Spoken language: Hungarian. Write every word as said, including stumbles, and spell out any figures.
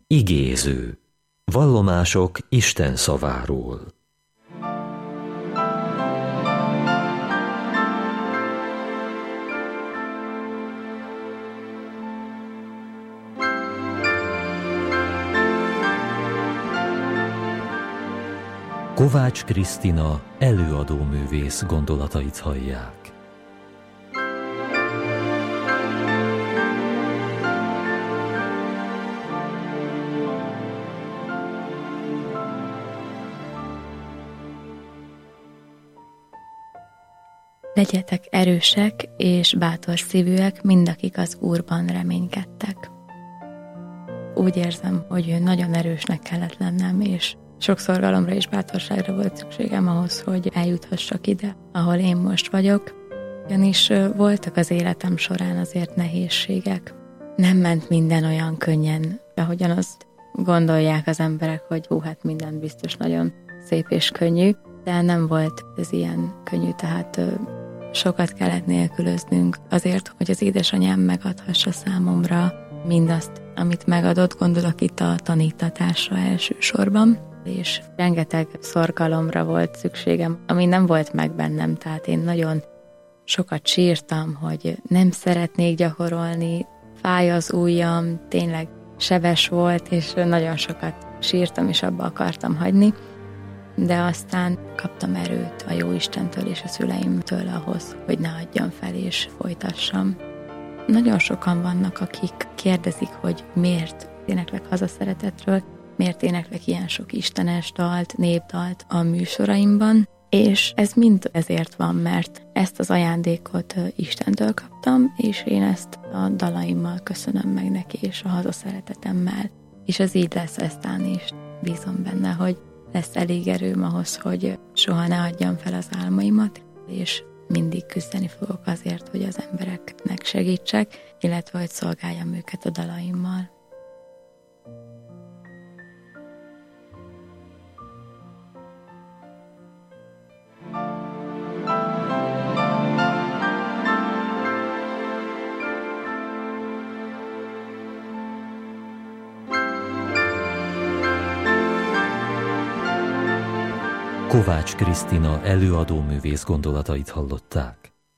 Igéző. Vallomások Isten szaváról. Kovács Krisztina előadóművész gondolatait hallják. Legyetek erősek és bátor szívűek, mindakik az Úrban reménykedtek. Úgy érzem, hogy nagyon erősnek kellett lennem, és sok szorgalomra és bátorságra volt szükségem ahhoz, hogy eljuthassak ide, ahol én most vagyok, ugyanis voltak az életem során azért nehézségek. Nem ment minden olyan könnyen, ahogyan azt gondolják az emberek, hogy hú, hát minden biztos nagyon szép és könnyű, de nem volt ez ilyen könnyű, tehát sokat kellett nélkülöznünk azért, hogy az édesanyám megadhassa számomra mindazt, amit megadott, gondolok itt a tanítatásra elsősorban, és rengeteg szorgalomra volt szükségem, ami nem volt meg bennem, tehát én nagyon sokat sírtam, hogy nem szeretnék gyakorolni, fáj az ujjam, tényleg sebes volt, és nagyon sokat sírtam, és abba akartam hagyni, de aztán kaptam erőt a Jóistentől és a szüleimtől ahhoz, hogy ne adjam fel és folytassam. Nagyon sokan vannak, akik kérdezik, hogy miért éneklek hazaszeretetről, miért éneklek ilyen sok istenes dalt, népdalt a műsoraimban, és ez mind ezért van, mert ezt az ajándékot Istentől kaptam, és én ezt a dalaimmal köszönöm meg neki, és a hazaszeretetemmel, és ez így lesz eztán is. Bízom benne, hogy lesz elég erőm ahhoz, hogy soha ne adjam fel az álmaimat, és mindig küzdeni fogok azért, hogy az embereknek segítsek, illetve hogy szolgáljam őket a dalaimmal. Kovács Krisztina előadóművész gondolatait hallották.